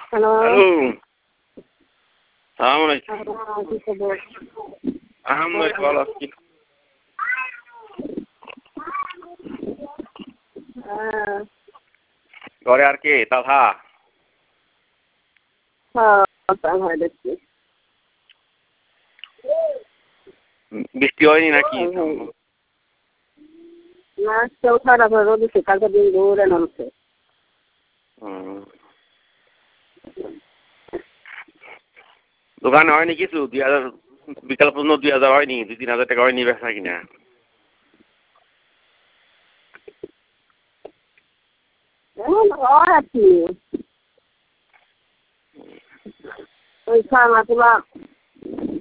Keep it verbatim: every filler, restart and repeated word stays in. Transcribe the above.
Hello hello সালাম আলাইকুম। কি খবর? আলহামদুলিল্লাহ ভালো আছি। হ্যাঁ ঘরে আর কে তাহা? হ্যাঁ দেখছি বৃষ্টি হয়নি নাকি? না কেউ খারাপ হয়ে রোদ উঠছে, কালকে দিন ঘুরে নামছে। দোকানে হয়নি কিছু? দুই হাজার বিকাল পর্যন্ত দুই হাজার হয়নি? দুই তিন হাজার টাকা হয়নি বেচা কিনা? হয় আর কি ওই খানা তোলা